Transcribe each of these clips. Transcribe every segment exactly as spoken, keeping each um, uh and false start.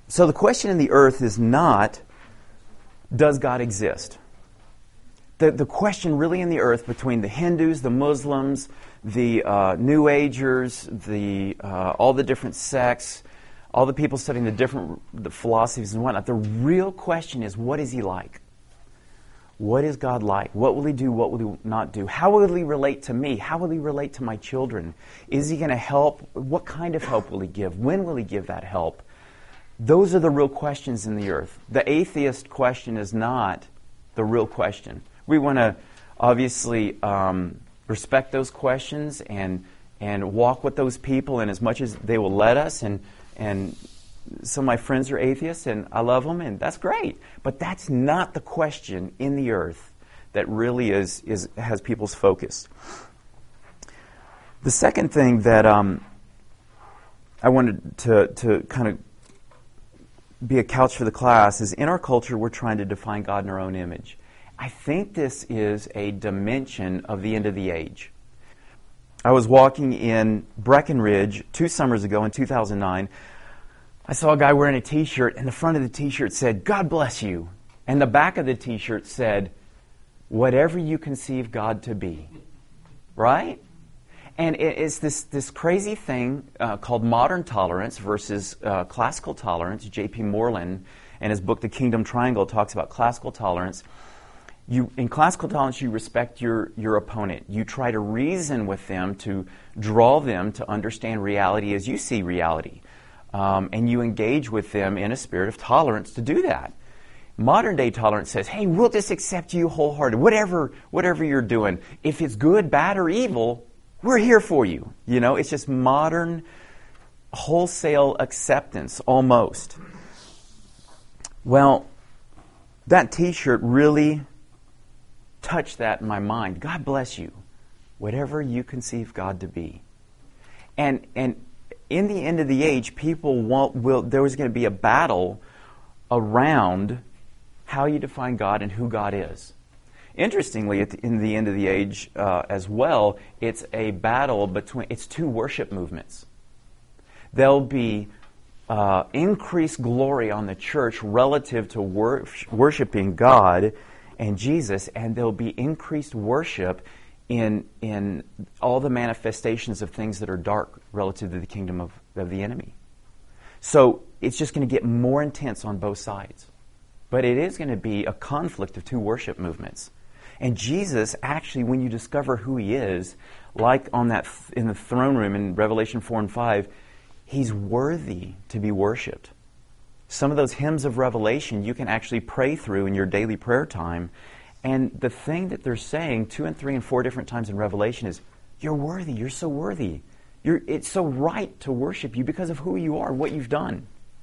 So the question in the earth is not, does God exist? The, the question really in the earth between the Hindus, the Muslims, the uh, New Agers, the uh, all the different sects, all the people studying the different the philosophies and whatnot, the real question is, what is He like? What is God like? What will He do? What will He not do? How will He relate to me? How will He relate to my children? Is He going to help? What kind of help will He give? When will He give that help? Those are the real questions in the earth. The atheist question is not the real question. We want to obviously um, respect those questions and and walk with those people, and as much as they will let us. And and some of my friends are atheists, and I love them, and that's great. But that's not the question in the earth that really is is has people's focus. The second thing that um, I wanted to to kind of be a couch for the class is, in our culture, we're trying to define God in our own image. I think this is a dimension of the end of the age. I was walking in Breckenridge two summers ago in two thousand nine. I saw a guy wearing a T-shirt, and the front of the T-shirt said, "God bless you." And the back of the T-shirt said, "Whatever you conceive God to be." Right? And it's this, this crazy thing uh, called modern tolerance versus uh, classical tolerance. J P Moreland, in his book, The Kingdom Triangle, talks about classical tolerance. You, in classical tolerance, you respect your, your opponent. You try to reason with them to draw them to understand reality as you see reality. Um, and you engage with them in a spirit of tolerance to do that. Modern day tolerance says, hey, we'll just accept you wholeheartedly, whatever, whatever you're doing. If it's good, bad, or evil, we're here for you. You know, it's just modern wholesale acceptance, almost. Well, that T-shirt really touched that in my mind. God bless you. Whatever you conceive God to be. And and in the end of the age, people won't, will, there was going to be a battle around how you define God and who God is. Interestingly, at the, in the end of the age uh, as well, it's a battle between, it's two worship movements. There'll be uh, increased glory on the church relative to wor- worshiping God and Jesus, and there'll be increased worship in in all the manifestations of things that are dark relative to the kingdom of, of the enemy. So it's just going to get more intense on both sides. But it is going to be a conflict of two worship movements. And Jesus, actually, when you discover who He is, like on that th- in the throne room in Revelation four and five, He's worthy to be worshipped. Some of those hymns of Revelation you can actually pray through in your daily prayer time. And the thing that they're saying two and three and four different times in Revelation is, you're worthy, you're so worthy. You're, it's so right to worship you because of who you are, what you've done.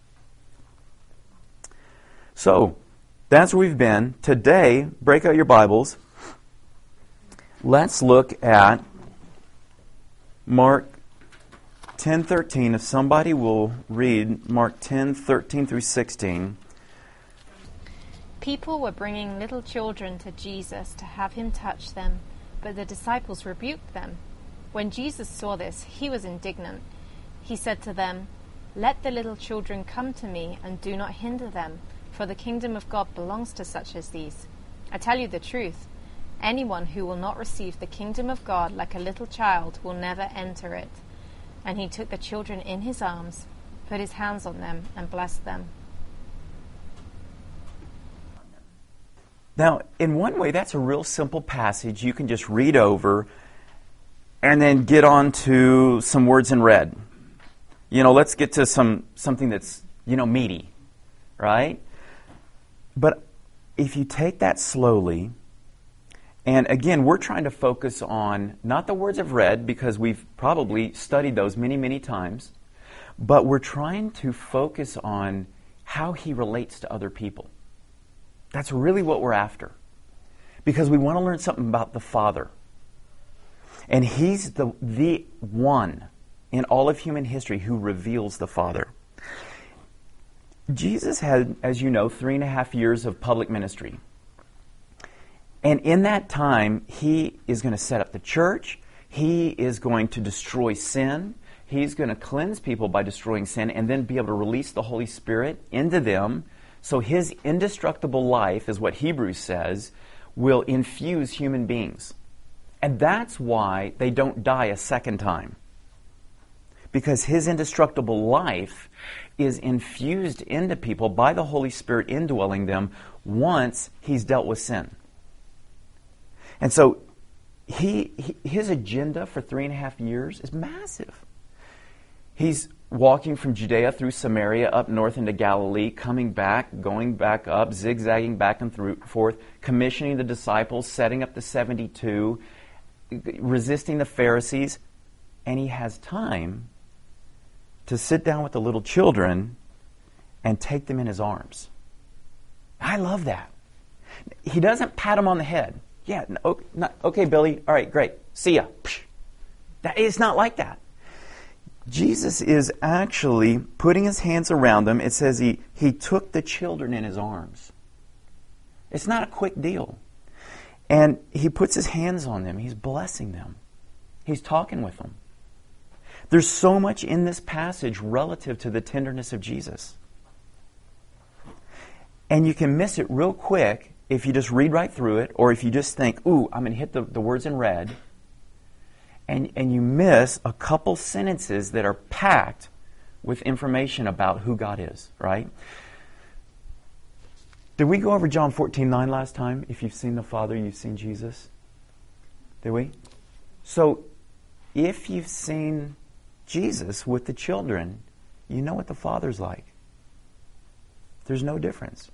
So, that's where we've been. Today, break out your Bibles. Let's look at Mark ten thirteen. If somebody will read Mark ten thirteen through sixteen. People were bringing little children to Jesus to have Him touch them, but the disciples rebuked them. When Jesus saw this, He was indignant. He said to them, "Let the little children come to me, and do not hinder them, for the kingdom of God belongs to such as these. I tell you the truth, anyone who will not receive the kingdom of God like a little child will never enter it." And He took the children in His arms, put His hands on them, and blessed them. Now, in one way, that's a real simple passage you can just read over and then get on to some words in red. You know, let's get to some something that's, you know, meaty, right? But if you take that slowly, and again, we're trying to focus on not the words of red, because we've probably studied those many, many times, but we're trying to focus on how He relates to other people. That's really what we're after. Because we want to learn something about the Father. And He's the, the one in all of human history who reveals the Father. Jesus had, as you know, three and a half years of public ministry. And in that time, He is going to set up the church. He is going to destroy sin. He's going to cleanse people by destroying sin and then be able to release the Holy Spirit into them. So his indestructible life, is what Hebrews says, will infuse human beings. And that's why they don't die a second time. Because his indestructible life is infused into people by the Holy Spirit indwelling them once he's dealt with sin. And so he, he his agenda for three and a half years is massive. He's walking from Judea through Samaria up north into Galilee, coming back, going back up, zigzagging back and through, forth, commissioning the disciples, setting up the seventy-two, resisting the Pharisees, and he has time to sit down with the little children and take them in his arms. I love that. He doesn't pat them on the head. Yeah, no, not, okay, Billy, all right, great, see ya. That, it's not like that. Jesus is actually putting his hands around them. It says he, he took the children in his arms. It's not a quick deal. And he puts his hands on them. He's blessing them. He's talking with them. There's so much in this passage relative to the tenderness of Jesus. And you can miss it real quick if you just read right through it, or if you just think, ooh, I'm going to hit the, the words in red. And, and you miss a couple sentences that are packed with information about who God is, right? Did we go over John fourteen nine last time? If you've seen the Father, you've seen Jesus. Did we? So, if you've seen Jesus with the children, you know what the Father's like. There's no difference.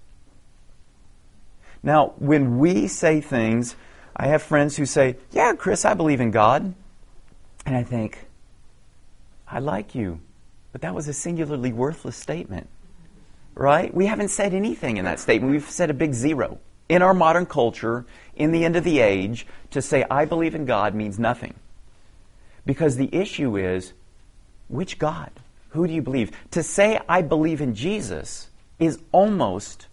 Now, when we say things, I have friends who say, yeah, Chris, I believe in God. And I think, I like you, but that was a singularly worthless statement, right? We haven't said anything in that statement. We've said a big zero. In our modern culture, in the end of the age, to say, I believe in God means nothing. Because the issue is, which God? Who do you believe? To say, I believe in Jesus is almost...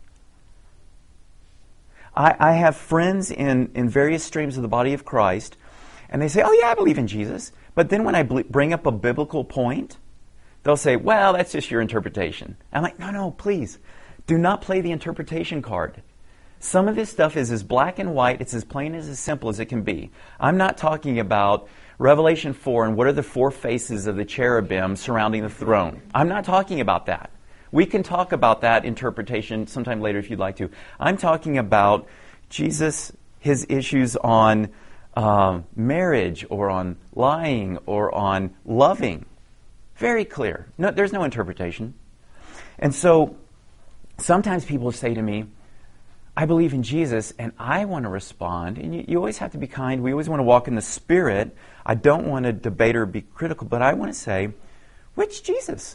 I, I have friends in, in various streams of the body of Christ, and they say, oh yeah, I believe in Jesus. But then when I bl- bring up a biblical point, they'll say, well, that's just your interpretation. I'm like, no, no, please. Do not play the interpretation card. Some of this stuff is as black and white. It's as plain as as simple as it can be. I'm not talking about Revelation four and what are the four faces of the cherubim surrounding the throne. I'm not talking about that. We can talk about that interpretation sometime later if you'd like to. I'm talking about Jesus, his issues on Uh, marriage, or on lying, or on loving. Very clear. No, there's no interpretation. And so sometimes people say to me, I believe in Jesus, and I want to respond. And you, you always have to be kind. We always want to walk in the Spirit. I don't want to debate or be critical, but I want to say, which Jesus?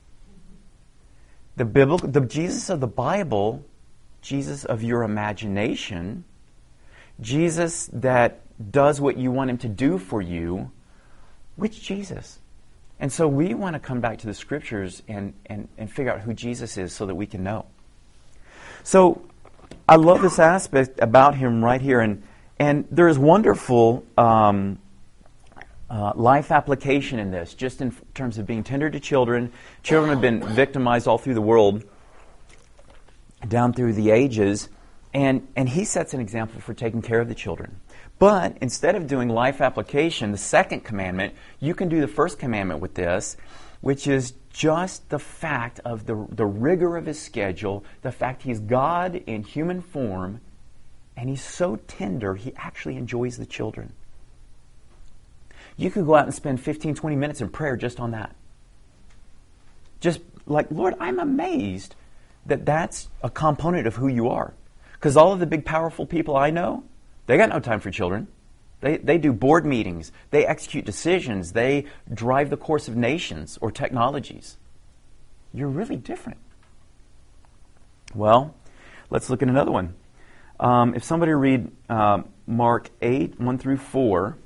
The biblical, the Jesus of the Bible, Jesus of your imagination, Jesus that does what you want him to do for you, which Jesus? And so we want to come back to the Scriptures and, and, and figure out who Jesus is so that we can know. So I love this aspect about him right here. And, and there is wonderful um, uh, life application in this, just in f- terms of being tender to children. Children have been victimized all through the world, down through the ages. And, and he sets an example for taking care of the children. But instead of doing life application, the second commandment, you can do the first commandment with this, which is just the fact of the, the rigor of his schedule, the fact he's God in human form, and he's so tender, he actually enjoys the children. You could go out and spend fifteen, twenty minutes in prayer just on that. Just like, Lord, I'm amazed that that's a component of who you are. Because all of the big, powerful people I know, they got no time for children. They they do board meetings. They execute decisions. They drive the course of nations or technologies. You're really different. Well, let's look at another one. Um, if somebody read uh, Mark eight, one through four.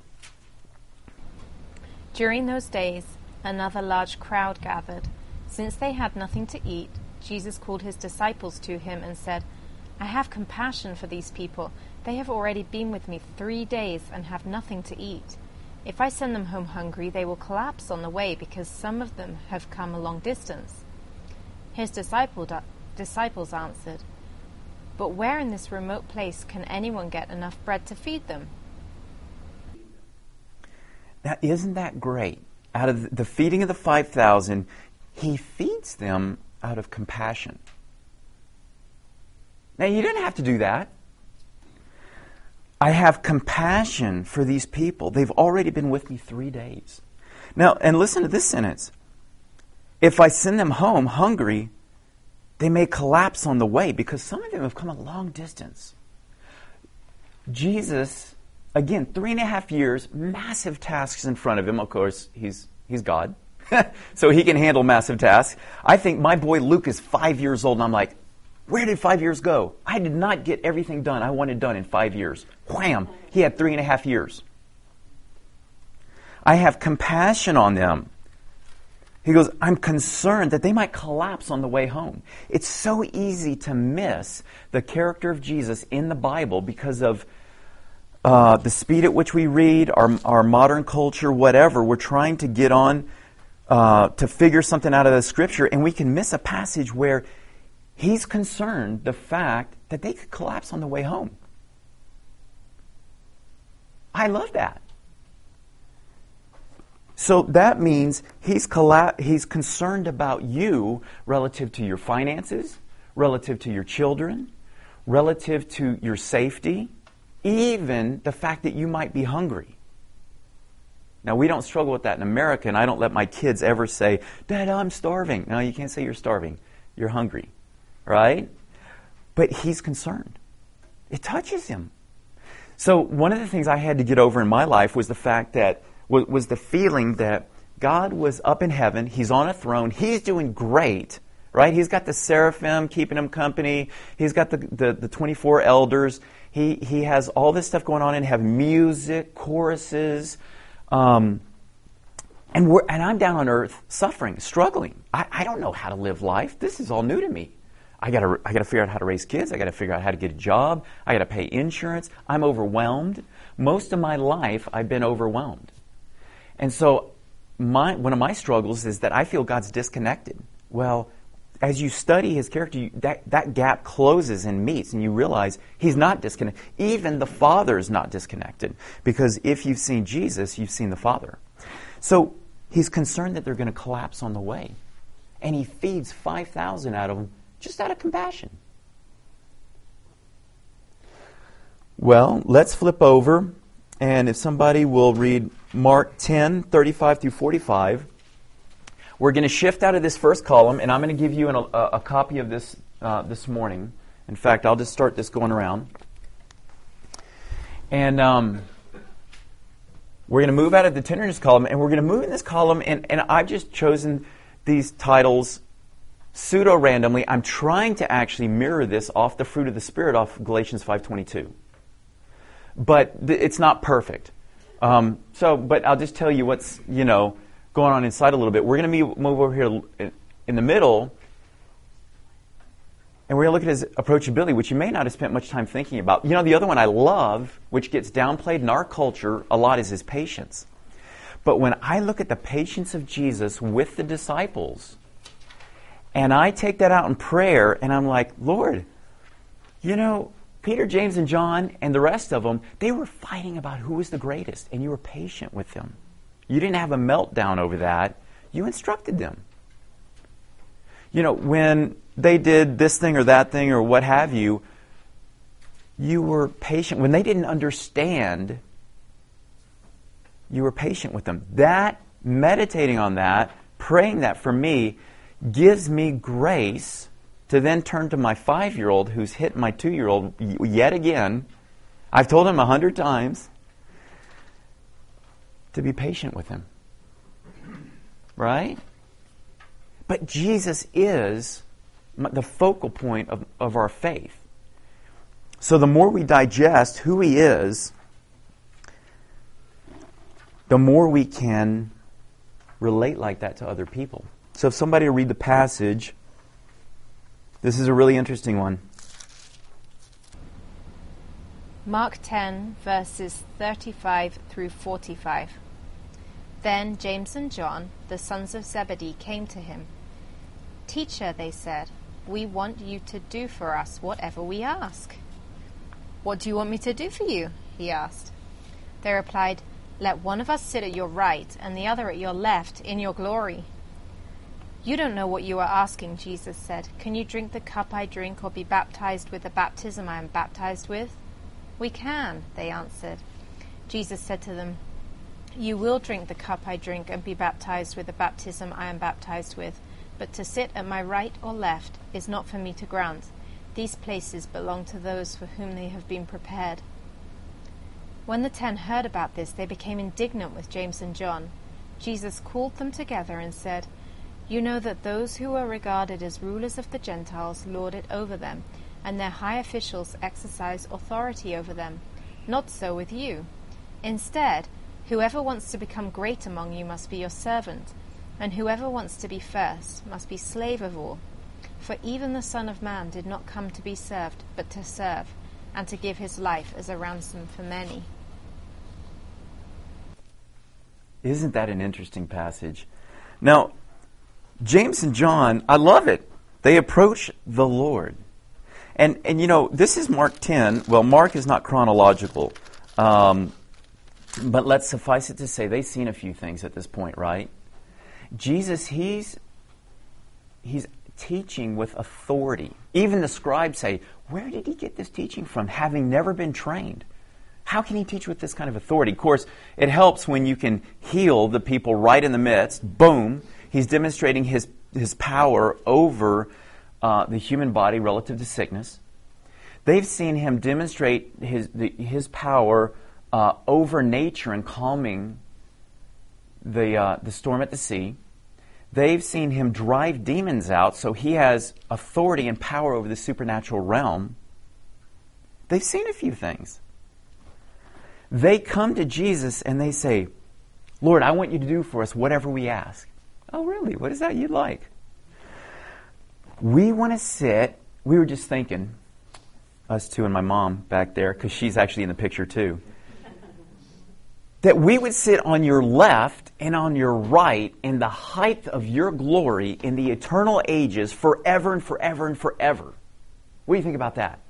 During those days, another large crowd gathered. Since they had nothing to eat, Jesus called his disciples to him and said, I have compassion for these people. They have already been with me three days and have nothing to eat. If I send them home hungry, they will collapse on the way because some of them have come a long distance." His disciple, disciples answered, "But where in this remote place can anyone get enough bread to feed them?" Now, isn't that great? Out of the feeding of the five thousand, he feeds them out of compassion. Now, you didn't have to do that. I have compassion for these people. They've already been with me three days. Now, and listen to this sentence. If I send them home hungry, they may collapse on the way because some of them have come a long distance. Jesus, again, three and a half years, massive tasks in front of him. Of course, he's he's God, so he can handle massive tasks. I think my boy Luke is five years old, and I'm like, where did five years go? I did not get everything done I wanted done in five years. Wham! He had three and a half years. I have compassion on them. He goes, I'm concerned that they might collapse on the way home. It's so easy to miss the character of Jesus in the Bible because of uh, the speed at which we read, our, our modern culture, whatever. We're trying to get on uh, to figure something out of the Scripture, and we can miss a passage where he's concerned the fact that they could collapse on the way home. I love that. So that means he's colla- he's concerned about you relative to your finances, relative to your children, relative to your safety, even the fact that you might be hungry. Now, we don't struggle with that in America, and I don't let my kids ever say, "Dad, I'm starving." No, you can't say you're starving. You're hungry, right? But he's concerned. It touches him. So one of the things I had to get over in my life was the fact that was the feeling that God was up in heaven. He's on a throne. He's doing great, right? He's got the seraphim keeping him company. He's got the, the, the twenty-four elders. He he has all this stuff going on in heaven, music, choruses. Um, and we're and I'm down on earth suffering, struggling. I, I don't know how to live life. This is all new to me. I gotta I gotta figure out how to raise kids. I gotta figure out how to get a job. I gotta pay insurance. I'm overwhelmed. Most of my life, I've been overwhelmed. And so my, one of my struggles is that I feel God's disconnected. Well, as you study his character, you, that, that gap closes and meets, and you realize he's not disconnected. Even the Father is not disconnected, because if you've seen Jesus, you've seen the Father. So he's concerned that they're going to collapse on the way. And he feeds five thousand out of them just out of compassion. Well, let's flip over, and if somebody will read Mark ten, thirty-five through forty-five. We're going to shift out of this first column, and I'm going to give you an, a, a copy of this uh, this morning. In fact, I'll just start this going around. And um, we're going to move out of the tenderness column, and we're going to move in this column, and, and I've just chosen these titles pseudo-randomly. I'm trying to actually mirror this off the fruit of the Spirit, off Galatians five twenty-two. But th- it's not perfect. Um, so, but I'll just tell you what's, you know, going on inside a little bit. We're going to move over here in the middle, and we're going to look at his approachability, which you may not have spent much time thinking about. You know, the other one I love, which gets downplayed in our culture a lot, is his patience. But when I look at the patience of Jesus with the disciples, and I take that out in prayer, and I'm like, Lord, you know, Peter, James, and John, and the rest of them, they were fighting about who was the greatest, and you were patient with them. You didn't have a meltdown over that. You instructed them. You know, when they did this thing or that thing or what have you, you were patient. When they didn't understand, you were patient with them. That, meditating on that, praying that for me, gives me grace to then turn to my five-year-old who's hit my two-year-old yet again. I've told him a hundred times to be patient with him. Right? But Jesus is the focal point of, of our faith. So the more we digest who he is, the more we can relate like that to other people. So if somebody will read the passage, this is a really interesting one. Mark ten, verses thirty-five through forty-five. Then James and John, the sons of Zebedee, came to him. "Teacher," they said, "we want you to do for us whatever we ask." "What do you want me to do for you?" he asked. They replied, "Let one of us sit at your right and the other at your left in your glory." "You don't know what you are asking," Jesus said. "Can you drink the cup I drink or be baptized with the baptism I am baptized with?" "We can," they answered. Jesus said to them, "You will drink the cup I drink and be baptized with the baptism I am baptized with, but to sit at my right or left is not for me to grant. These places belong to those for whom they have been prepared." When the ten heard about this, they became indignant with James and John. Jesus called them together and said, "You know that those who are regarded as rulers of the Gentiles lord it over them, and their high officials exercise authority over them. Not so with you. Instead, whoever wants to become great among you must be your servant, and whoever wants to be first must be slave of all. For even the Son of Man did not come to be served, but to serve, and to give his life as a ransom for many." Isn't that an interesting passage? Now, James and John, I love it. They approach the Lord. And, and you know, this is Mark ten. Well, Mark is not chronological. Um, but let's suffice it to say they've seen a few things at this point, right? Jesus, he's he's teaching with authority. Even the scribes say, where did he get this teaching from, having never been trained? How can he teach with this kind of authority? Of course, it helps when you can heal the people right in the midst. Boom. He's demonstrating his, his power over uh, the human body relative to sickness. They've seen him demonstrate his, the, his power uh, over nature and calming the, uh, the storm at the sea. They've seen him drive demons out, so he has authority and power over the supernatural realm. They've seen a few things. They come to Jesus and they say, "Lord, I want you to do for us whatever we ask." "Oh, really? What is that you'd like?" "We want to sit," we were just thinking, us two and my mom back there, because she's actually in the picture too, that we would sit on your left and on your right in the height of your glory in the eternal ages forever and forever and forever. What do you think about that?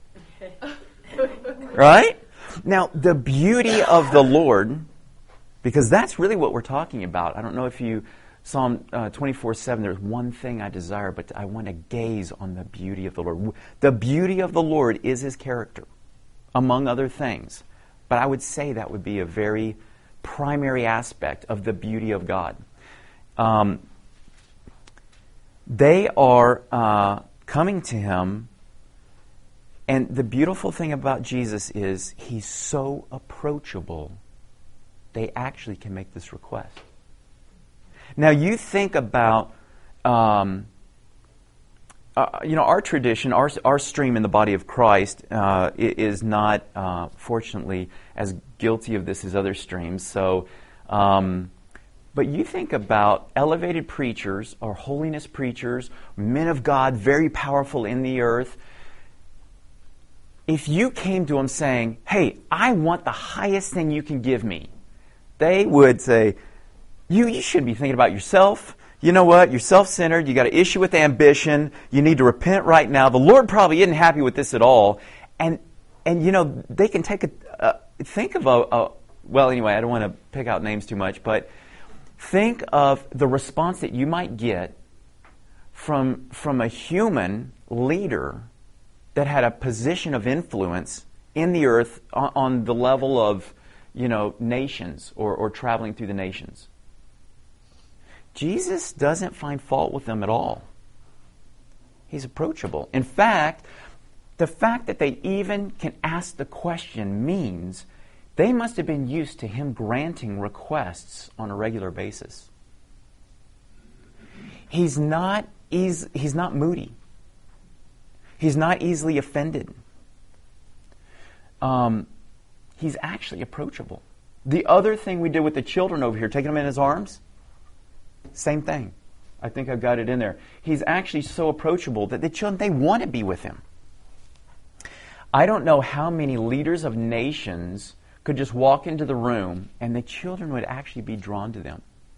Right? Now, the beauty of the Lord, because that's really what we're talking about. I don't know if you, Psalm uh, twenty-four seven, there's one thing I desire, but I want to gaze on the beauty of the Lord. The beauty of the Lord is his character, among other things. But I would say that would be a very primary aspect of the beauty of God. Um, they are uh, coming to him. And the beautiful thing about Jesus is he's so approachable, they actually can make this request. Now you think about, um, uh, you know, our tradition, our, our stream in the body of Christ uh, is not, uh, fortunately, as guilty of this as other streams. So, um, but you think about elevated preachers or holiness preachers, men of God, very powerful in the earth. If you came to them saying, "Hey, I want the highest thing you can give me," they would say, you, you shouldn't be thinking about yourself. You know what? You're self-centered. You got an issue with ambition. You need to repent right now. The Lord probably isn't happy with this at all. And, and you know, they can take a, uh, think of a, a, well, anyway, I don't want to pick out names too much, but think of the response that you might get from, from a human leader that had a position of influence in the earth on, on the level of, you know, nations or, or traveling through the nations. Jesus doesn't find fault with them at all. He's approachable. In fact, the fact that they even can ask the question means they must have been used to him granting requests on a regular basis. He's not eas- he's not moody. He's not easily offended. Um, he's actually approachable. The other thing we did with the children over here, taking them in his arms, same thing. I think I've got it in there. He's actually so approachable that the children, they want to be with him. I don't know how many leaders of nations could just walk into the room and the children would actually be drawn to them.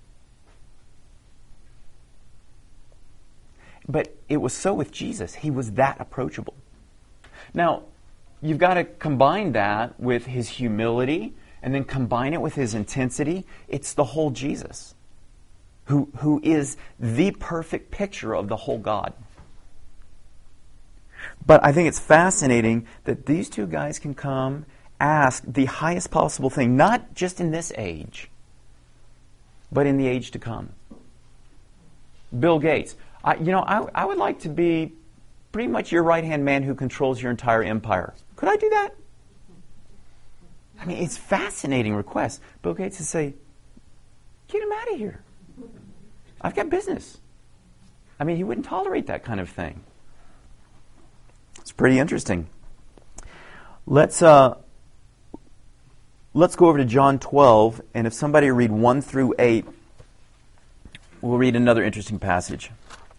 But it was so with Jesus. He was that approachable. Now, you've got to combine that with his humility and then combine it with his intensity. It's the whole Jesus, who, who is the perfect picture of the whole God. But I think it's fascinating that these two guys can come, ask the highest possible thing, not just in this age, but in the age to come. Bill Gates. I, you know, I, I would like to be pretty much your right-hand man who controls your entire empire. Could I do that? I mean, it's a fascinating request. Bill Gates would say, get him out of here. I've got business. I mean, he wouldn't tolerate that kind of thing. It's pretty interesting. Let's uh, let's go over to John twelve, and if somebody read one through eight, we'll read another interesting passage.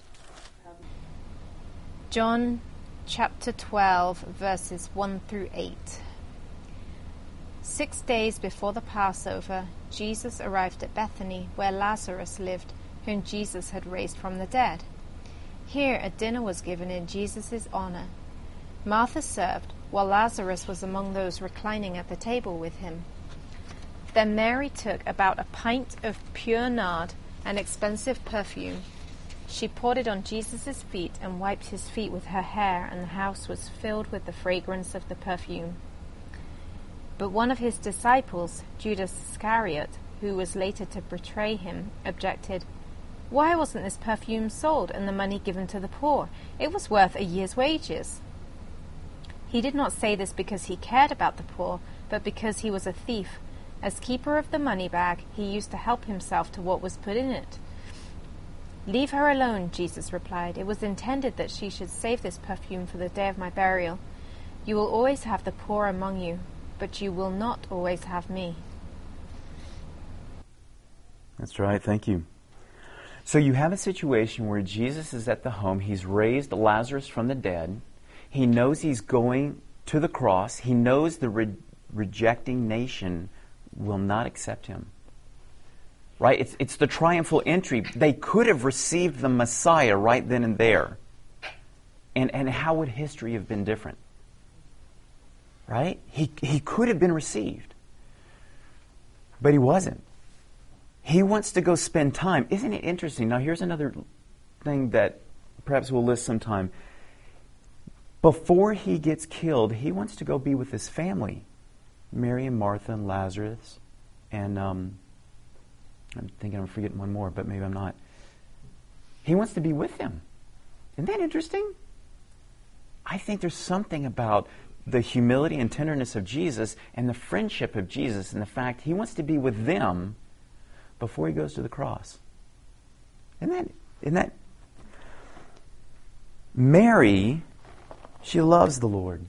John chapter twelve, verses one through eight. Six days before the Passover, Jesus arrived at Bethany, where Lazarus lived, whom Jesus had raised from the dead. Here a dinner was given in Jesus' honor. Martha served, while Lazarus was among those reclining at the table with him. Then Mary took about a pint of pure nard, an expensive perfume. She poured it on Jesus' feet and wiped his feet with her hair, and the house was filled with the fragrance of the perfume. But one of his disciples, Judas Iscariot, who was later to betray him, objected, "Why wasn't this perfume sold and the money given to the poor? It was worth a year's wages." He did not say this because he cared about the poor, but because he was a thief. As keeper of the money bag, he used to help himself to what was put in it. "Leave her alone," Jesus replied. "It was intended that she should save this perfume for the day of my burial. You will always have the poor among you, but you will not always have me." That's right. Thank you. So you have a situation where Jesus is at the home. He's raised Lazarus from the dead. He knows he's going to the cross. He knows the re- rejecting nation will not accept him. Right? It's, it's the triumphal entry. They could have received the Messiah right then and there. And, and how would history have been different? Right? He, he could have been received. But he wasn't. He wants to go spend time. Isn't it interesting? Now here's another thing that perhaps we'll list sometime. Before he gets killed, he wants to go be with his family. Mary and Martha and Lazarus. And um, I'm thinking I'm forgetting one more, but maybe I'm not. He wants to be with them. Isn't that interesting? I think there's something about the humility and tenderness of Jesus and the friendship of Jesus and the fact he wants to be with them before he goes to the cross. Isn't that, isn't that? Mary, she loves the Lord.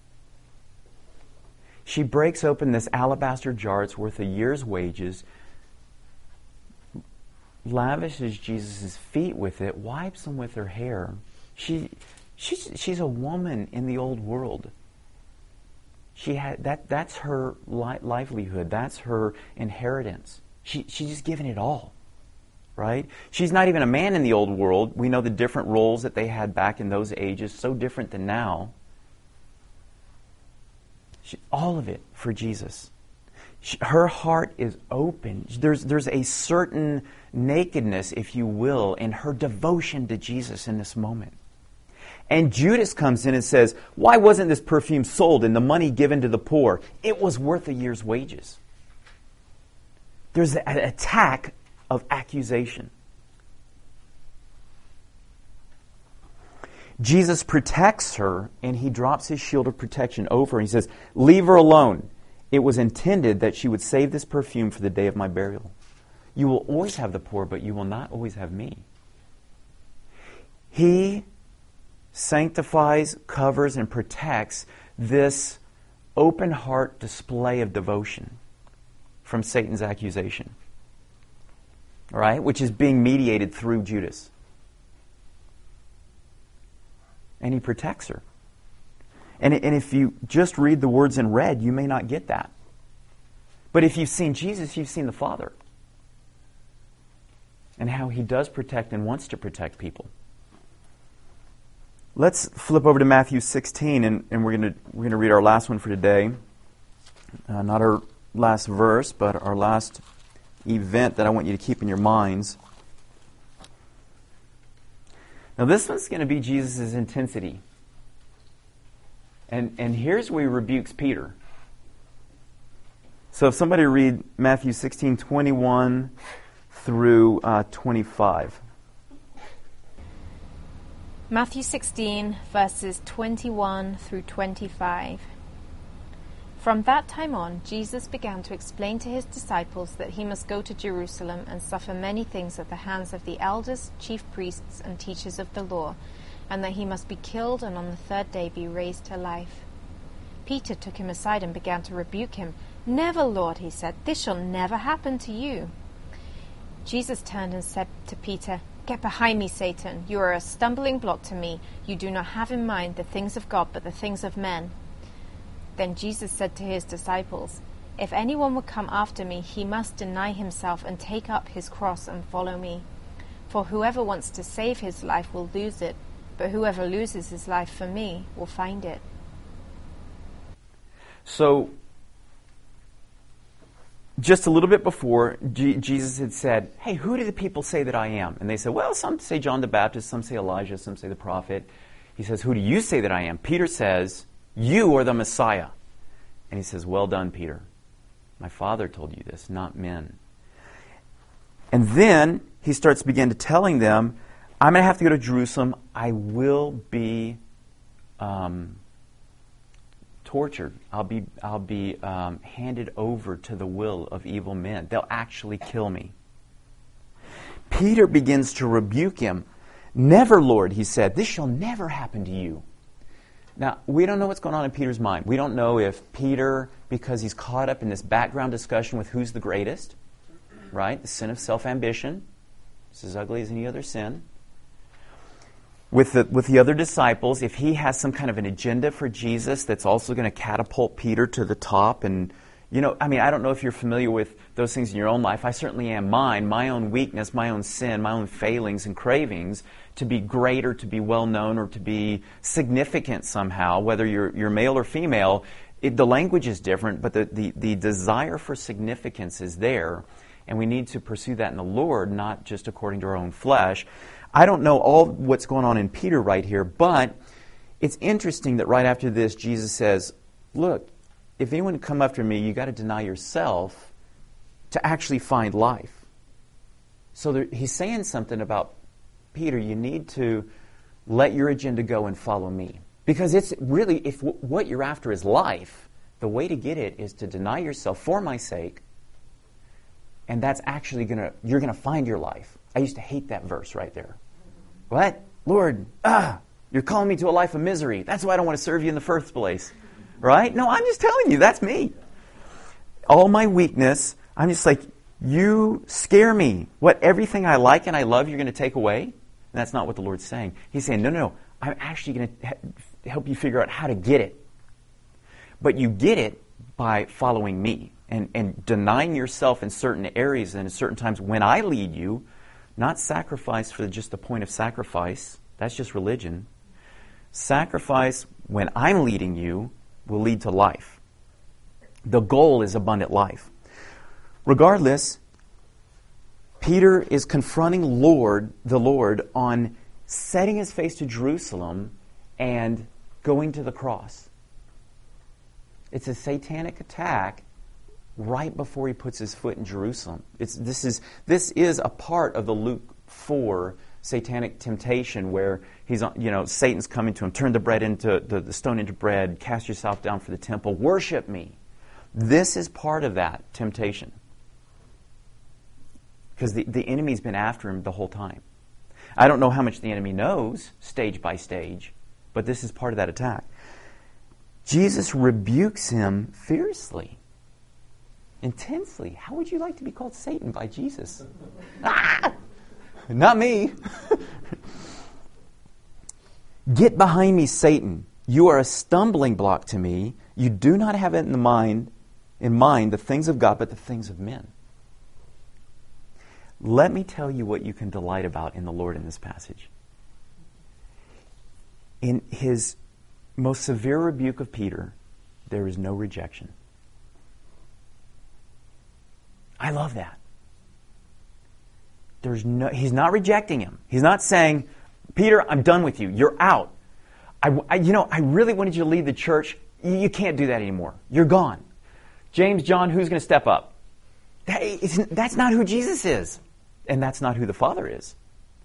She breaks open this alabaster jar. It's worth a year's wages. Lavishes Jesus' feet with it. Wipes them with her hair. She, she's, she's a woman in the old world. She had that. That's her li- livelihood. That's her inheritance. She, she's just given it all. Right? She's not even a man in the old world. We know the different roles that they had back in those ages, so different than now. She, all of it for Jesus. She, her heart is open. There's, there's a certain nakedness, if you will, in her devotion to Jesus in this moment. And Judas comes in and says, "Why wasn't this perfume sold and the money given to the poor? It was worth a year's wages." There's an attack of accusation. Jesus protects her, and he drops his shield of protection over her. He says, "Leave her alone. It was intended that she would save this perfume for the day of my burial. You will always have the poor, but you will not always have me." He sanctifies, covers, and protects this open heart display of devotion from Satan's accusation. All right? Which is being mediated through Judas. And he protects her. And, and if you just read the words in red, you may not get that. But if you've seen Jesus, you've seen the Father. And how he does protect and wants to protect people. Let's flip over to Matthew sixteen, and, and we're going to we're going to read our last one for today. Uh, not our last verse, but our last event that I want you to keep in your minds. Now, this one's going to be Jesus' intensity. And, and here's where he rebukes Peter. So if somebody read Matthew sixteen, twenty-one through uh, twenty-five. Matthew sixteen, verses twenty-one through twenty-five. From that time on, Jesus began to explain to his disciples that he must go to Jerusalem and suffer many things at the hands of the elders, chief priests, and teachers of the law, and that he must be killed and on the third day be raised to life. Peter took him aside and began to rebuke him. "Never, Lord," he said, "this shall never happen to you." Jesus turned and said to Peter, "Get behind me, Satan. You are a stumbling block to me. You do not have in mind the things of God, but the things of men." Then Jesus said to his disciples, "If anyone would come after me, he must deny himself and take up his cross and follow me. For whoever wants to save his life will lose it, but whoever loses his life for me will find it." So, just a little bit before, G- Jesus had said, "Hey, who do the people say that I am?" And they said, "Well, some say John the Baptist, some say Elijah, some say the prophet." He says, "Who do you say that I am?" Peter says, "You are the Messiah." And he says, "Well done, Peter. My Father told you this, not men." And then he starts begin to telling them, "I'm going to have to go to Jerusalem. I will be um, tortured. I'll be I'll be um, handed over to the will of evil men. They'll actually kill me." Peter begins to rebuke him. "Never, Lord," he said. "This shall never happen to you." Now, we don't know what's going on in Peter's mind. We don't know if Peter, because he's caught up in this background discussion with who's the greatest, right? The sin of self-ambition. It's as ugly as any other sin. With the, with the other disciples, if he has some kind of an agenda for Jesus that's also going to catapult Peter to the top. And, you know, I mean, I don't know if you're familiar with those things in your own life. I certainly am mine. My own weakness, my own sin, my own failings and cravings to be great or to be well-known or to be significant somehow, whether you're, you're male or female. It, the language is different, but the, the, the desire for significance is there. And we need to pursue that in the Lord, not just according to our own flesh. I don't know all what's going on in Peter right here, but it's interesting that right after this, Jesus says, "Look, if anyone come after me, you got to deny yourself to actually find life." So there, he's saying something about, Peter, you need to let your agenda go and follow me. Because it's really, if w- what you're after is life, the way to get it is to deny yourself for my sake, and that's actually going to, you're going to find your life. I used to hate that verse right there. What? Lord, ah, you're calling me to a life of misery. That's why I don't want to serve you in the first place. Right? No, I'm just telling you, that's me. All my weakness, I'm just like, you scare me. What, everything I like and I love, you're going to take away? And that's not what the Lord's saying. He's saying, no, no, no, I'm actually going to ha- help you figure out how to get it. But you get it by following me and, and denying yourself in certain areas and in certain times when I lead you. Not sacrifice for just the point of sacrifice. That's just religion. Sacrifice when I'm leading you will lead to life. The goal is abundant life. Regardless, Peter is confronting Lord, the Lord on setting his face to Jerusalem and going to the cross. It's a satanic attack right before he puts his foot in Jerusalem. It's, this is this is a part of the Luke four satanic temptation where he's on, you know, Satan's coming to him, turn the bread into the, the stone into bread, cast yourself down for the temple, worship me. This is part of that temptation. Because the, the enemy's been after him the whole time. I don't know how much the enemy knows, stage by stage, but this is part of that attack. Jesus rebukes him fiercely. Intensely. How would you like to be called Satan by Jesus? Ah! Not me. "Get behind me, Satan. You are a stumbling block to me. You do not have it in the mind, in mind the things of God, but the things of men." Let me tell you what you can delight about in the Lord in this passage. in his most severe rebuke of Peter, there is no rejection. I love that. There's no, he's not rejecting him. He's not saying, Peter, I'm done with you. You're out. I, I, you know, I really wanted you to lead the church. You, you can't do that anymore. You're gone. James, John, who's going to step up? That is, that's not who Jesus is. And that's not who the Father is.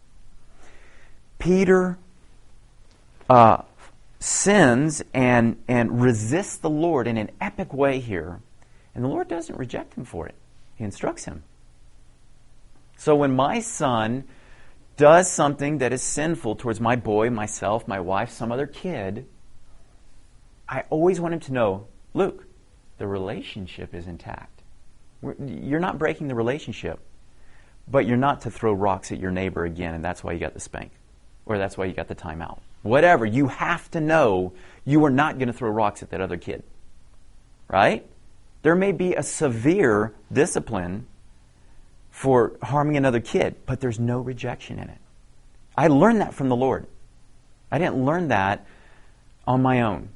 Peter uh, sins and, and resists the Lord in an epic way here. And the Lord doesn't reject him for it. He instructs him. So when my son does something that is sinful towards my boy, myself, my wife, some other kid, I always want him to know, Luke, the relationship is intact. We're, you're not breaking the relationship, but you're not to throw rocks at your neighbor again, and that's why you got the spank, or that's why you got the timeout. Whatever, you have to know you are not going to throw rocks at that other kid. Right? There may be a severe discipline for harming another kid, but there's no rejection in it. I learned that from the Lord. I didn't learn that on my own.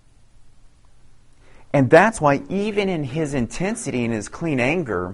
And that's why even in his intensity and his clean anger,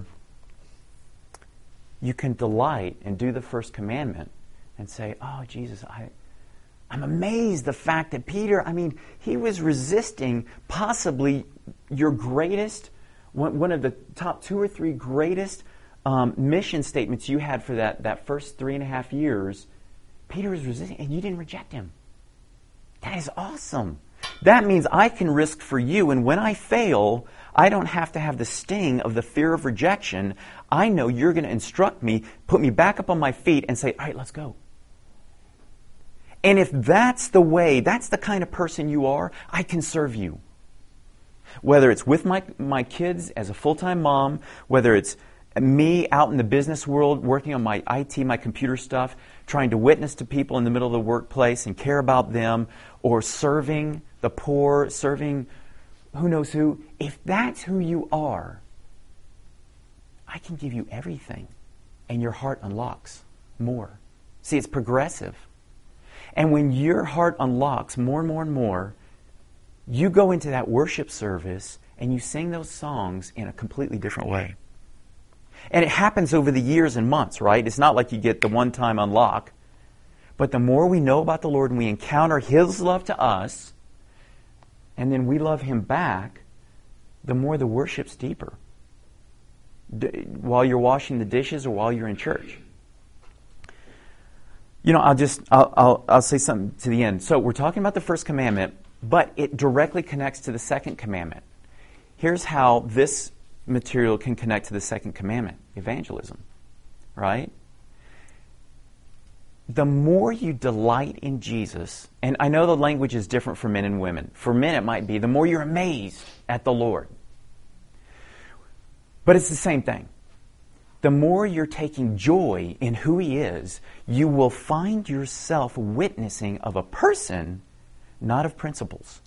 you can delight and do the first commandment and say, oh, Jesus, I, I'm amazed the fact that Peter, I mean, he was resisting possibly your greatest, one, one of the top two or three greatest Um, mission statements you had for that, that first three and a half years. Peter was resisting, and you didn't reject him. That is awesome. That means I can risk for you, and when I fail, I don't have to have the sting of the fear of rejection. I know you're going to instruct me, put me back up on my feet, and say, all right, let's go. And if that's the way, that's the kind of person you are, I can serve you. Whether it's with my, my kids as a full-time mom, whether it's me out in the business world working on my I T, my computer stuff, trying to witness to people in the middle of the workplace and care about them, or serving the poor, serving who knows who. If that's who you are, I can give you everything, and your heart unlocks more. See, it's progressive. And when your heart unlocks more and more and more, you go into that worship service and you sing those songs in a completely different way. And it happens over the years and months, right? It's not like you get the one-time unlock. But the more we know about the Lord and we encounter His love to us, and then we love Him back, the more the worship's deeper. D- while you're washing the dishes or while you're in church. You know, I'll just, I'll, I'll, I'll say something to the end. So we're talking about the first commandment, but it directly connects to the second commandment. Here's how this material can connect to the second commandment, evangelism, right? The more you delight in Jesus, and I know the language is different for men and women. For men it might be, the more you're amazed at the Lord. But it's the same thing. The more you're taking joy in who He is, you will find yourself witnessing of a person, not of principles.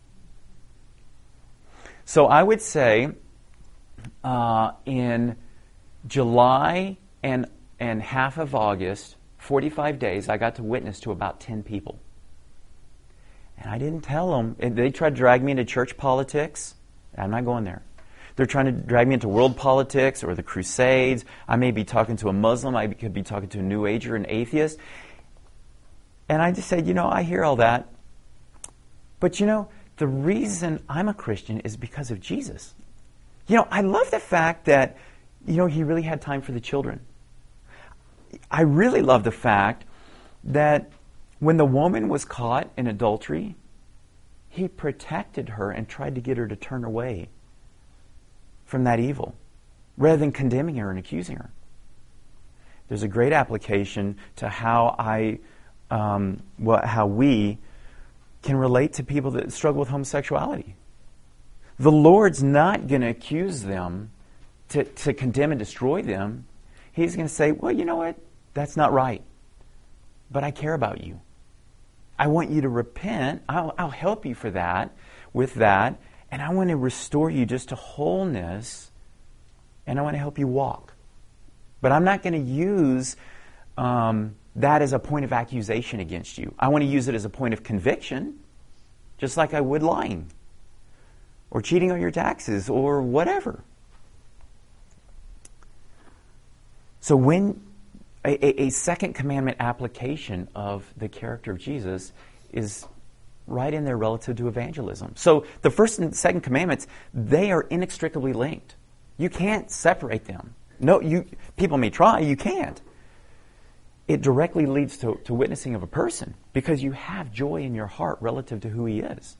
So I would say, Uh, in July and and half of August, forty-five days, I got to witness to about ten people. And I didn't tell them. And they tried to drag me into church politics. I'm not going there. They're trying to drag me into world politics or the Crusades. I may be talking to a Muslim. I could be talking to a New Ager, an atheist. And I just said, you know, I hear all that. But, you know, the reason I'm a Christian is because of Jesus. You know, I love the fact that, you know, He really had time for the children. I really love the fact that when the woman was caught in adultery, He protected her and tried to get her to turn away from that evil, rather than condemning her and accusing her. There's a great application to how I, um, well, how we can relate to people that struggle with homosexuality. The Lord's not going to accuse them to, to condemn and destroy them. He's going to say, well, you know what? That's not right. But I care about you. I want you to repent. I'll, I'll help you for that, with that. And I want to restore you just to wholeness. And I want to help you walk. But I'm not going to use um, that as a point of accusation against you. I want to use it as a point of conviction, just like I would lying or cheating on your taxes or whatever. So when a, a, a second commandment application of the character of Jesus is right in there relative to evangelism. So the first and second commandments, they are inextricably linked. You can't separate them. No, you people may try, you can't. It directly leads to, to witnessing of a person because you have joy in your heart relative to who he is.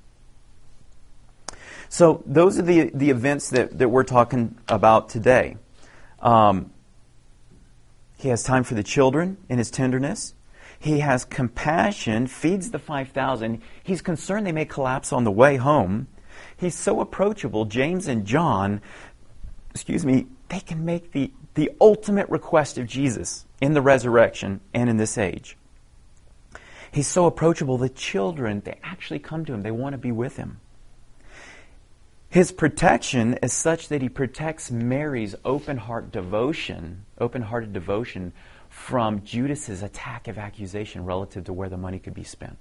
So those are the, the events that, that we're talking about today. Um, he has time for the children in his tenderness. He has compassion, feeds the five thousand. He's concerned they may collapse on the way home. He's so approachable. James and John, excuse me, they can make the, the ultimate request of Jesus in the resurrection and in this age. He's so approachable. The children, they actually come to him. They want to be with him. His protection is such that he protects Mary's open heart devotion, open-hearted devotion from Judas's attack of accusation relative to where the money could be spent.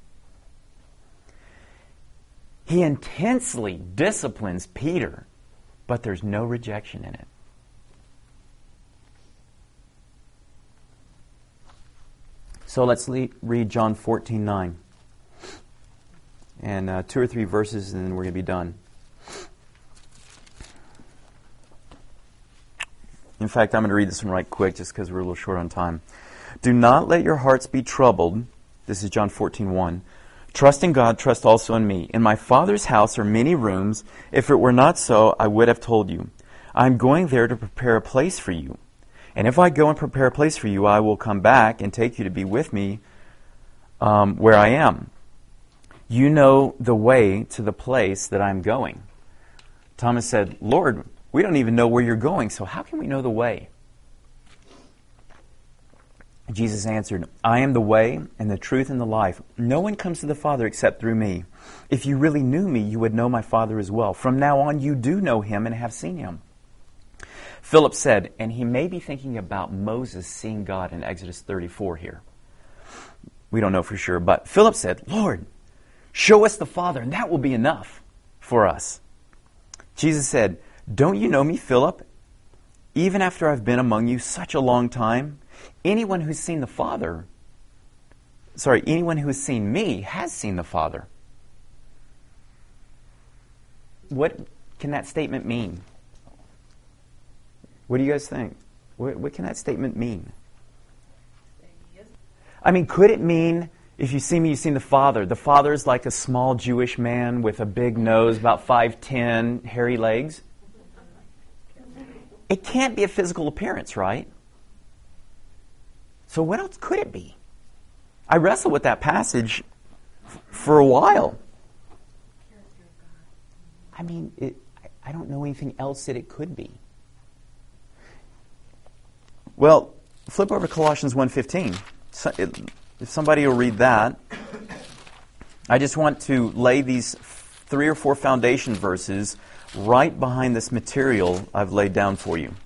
He intensely disciplines Peter, but there's no rejection in it. So let's le- read John fourteen nine. And uh, two or three verses, and then we're going to be done. In fact, I'm going to read this one right quick just because we're a little short on time. Do not let your hearts be troubled. This is John fourteen one. Trust in God, trust also in me. In my Father's house are many rooms. If it were not so, I would have told you. I am going there to prepare a place for you. And if I go and prepare a place for you, I will come back and take you to be with me um, where I am. You know the way to the place that I'm going. Thomas said, Lord, we don't even know where you're going, so how can we know the way? Jesus answered, I am the way and the truth and the life. No one comes to the Father except through me. If you really knew me, you would know my Father as well. From now on, you do know him and have seen him. Philip said, and he may be thinking about Moses seeing God in Exodus thirty-four here. We don't know for sure, but Philip said, Lord, show us the Father, and that will be enough for us. Jesus said, don't you know me, Philip? Even after I've been among you such a long time, anyone who's seen the Father, sorry, anyone who has seen me has seen the Father. What can that statement mean? What do you guys think? What, what can that statement mean? I mean, could it mean, if you see me, you've seen the Father? The Father is like a small Jewish man with a big nose, about five ten, hairy legs. It can't be a physical appearance, right? So what else could it be? I wrestled with that passage f- for a while. I mean, it, I don't know anything else that it could be. Well, flip over to Colossians one fifteen. So it, if somebody will read that. I just want to lay these three or four foundation verses right behind this material I've laid down for you.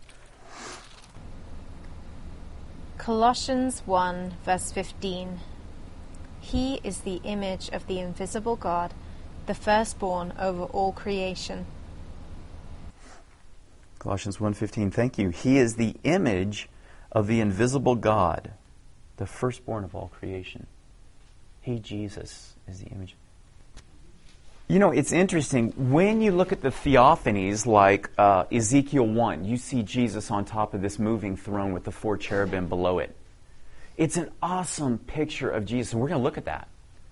Colossians one, verse fifteen. He is the image of the invisible God, the firstborn over all creation. Colossians one fifteen, thank you. He is the image of the invisible God, the firstborn of all creation. He, Jesus, is the image. You know, it's interesting. When you look at the theophanies like uh, Ezekiel one, you see Jesus on top of this moving throne with the four cherubim below it. It's an awesome picture of Jesus, and we're going to look at that.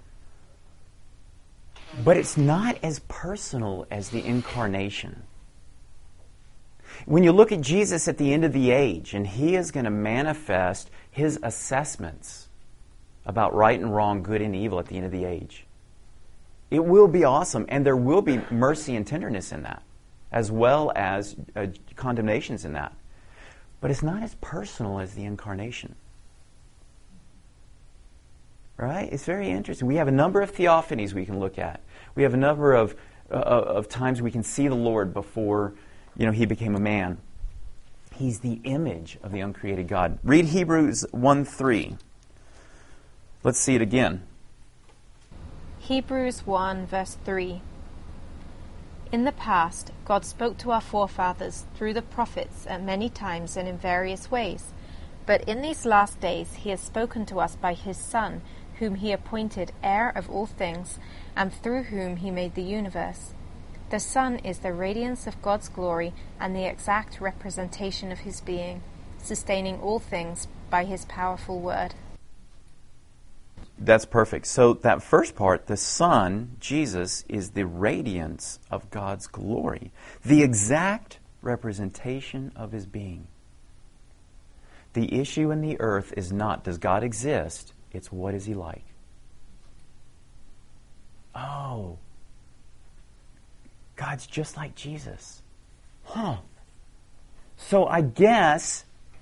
But it's not as personal as the incarnation. When you look at Jesus at the end of the age, and he is going to manifest his assessments about right and wrong, good and evil at the end of the age, it will be awesome, and there will be mercy and tenderness in that, as well as uh, condemnations in that. But it's not as personal as the incarnation. Right? It's very interesting. We have a number of theophanies we can look at. We have a number of uh, of times we can see the Lord before, you know, he became a man. He's the image of the uncreated God. Read Hebrews one three. Let's see it again. Hebrews one, verse three. In the past, God spoke to our forefathers through the prophets at many times and in various ways. But in these last days he has spoken to us by his Son, whom he appointed heir of all things, and through whom he made the universe. The Son is the radiance of God's glory and the exact representation of his being, sustaining all things by his powerful word. That's perfect. So that first part, the Son, Jesus, is the radiance of God's glory, the exact representation of his being. The issue in the earth is not, does God exist? It's, what is he like? Oh, God's just like Jesus. Huh. So I guess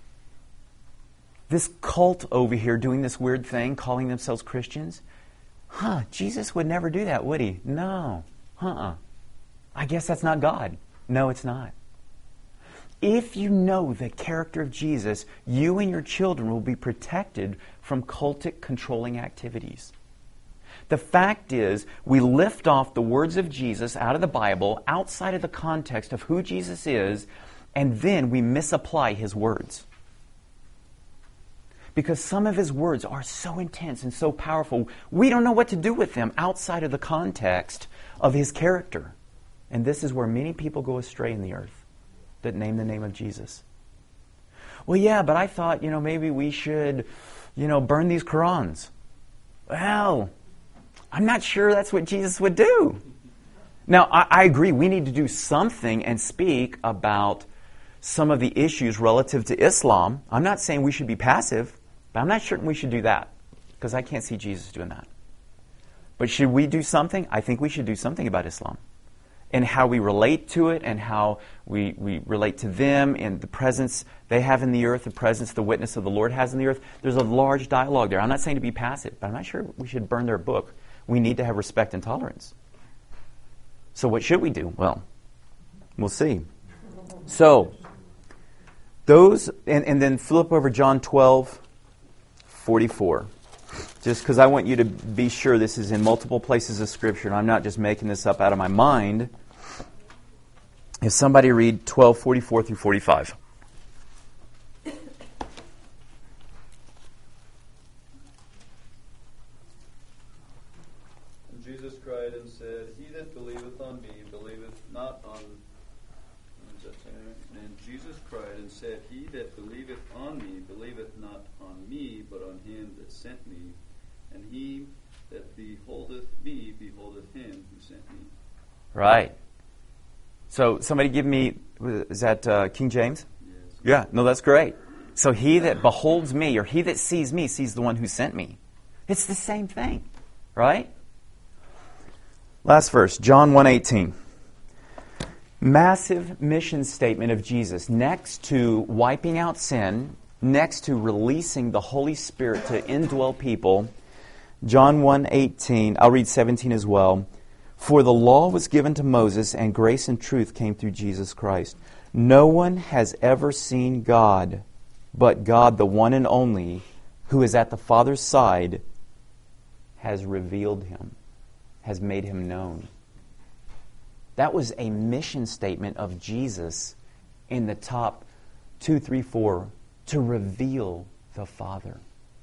this cult over here doing this weird thing, calling themselves Christians, huh, Jesus would never do that, would he? No. Uh-uh. I guess that's not God. No, it's not. If you know the character of Jesus, you and your children will be protected from cultic controlling activities. The fact is, we lift off the words of Jesus out of the Bible, outside of the context of who Jesus is, and then we misapply his words. Because some of his words are so intense and so powerful, we don't know what to do with them outside of the context of his character. And this is where many people go astray in the earth that name the name of Jesus. Well, yeah, but I thought, you know, maybe we should, you know, burn these Qurans. Well, I'm not sure that's what Jesus would do. Now, I, I agree, we need to do something and speak about some of the issues relative to Islam. I'm not saying we should be passive, but I'm not sure we should do that, because I can't see Jesus doing that. But should we do something? I think we should do something about Islam and how we relate to it and how we, we relate to them and the presence they have in the earth, the presence, the witness of the Lord has in the earth. There's a large dialogue there. I'm not saying to be passive, but I'm not sure we should burn their book. We need to have respect and tolerance. So what should we do? Well, we'll see. So, those, and, and then flip over John twelve, forty-four. Just because I want you to be sure this is in multiple places of Scripture, and I'm not just making this up out of my mind. If somebody read twelve, forty-four through forty-five. And Jesus cried and said, He that believeth on me, believeth not on... And Jesus cried and said, He that believeth on me, believeth not on me, but on him that sent me. And he that beholdeth me, beholdeth him who sent me. Right. So somebody give me, is that uh, King James? Yes. Yeah, no, that's great. So he that beholds me, or he that sees me, sees the one who sent me. It's the same thing, right? Last verse, John one eighteen. Massive mission statement of Jesus. Next to wiping out sin, next to releasing the Holy Spirit to indwell people, John one eighteen, I'll read seventeen as well. For the law was given to Moses, and grace and truth came through Jesus Christ. No one has ever seen God, but God, the one and only, who is at the Father's side, has revealed him, has made him known. That was a mission statement of Jesus in the top two, three, four, to reveal the Father.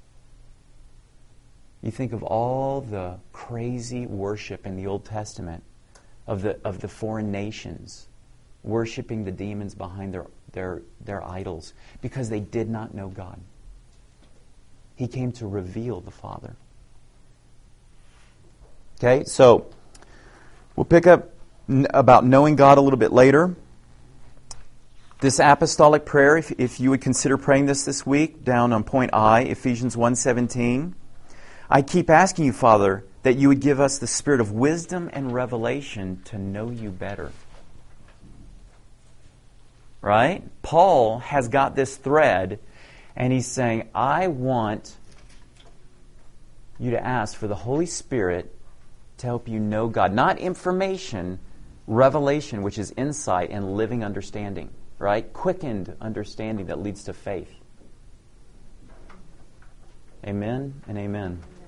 You think of all the crazy worship in the Old Testament of the of the foreign nations worshiping the demons behind their, their, their idols because they did not know God. He came to reveal the Father. Okay, so we'll pick up n- about knowing God a little bit later. This apostolic prayer, if, if you would consider praying this this week, down on point I, Ephesians one seventeen. I keep asking you, Father, that you would give us the spirit of wisdom and revelation to know you better. Right? Paul has got this thread, and he's saying, I want you to ask for the Holy Spirit to help you know God. Not information, revelation, which is insight and living understanding. Right? Quickened understanding that leads to faith. Amen and amen.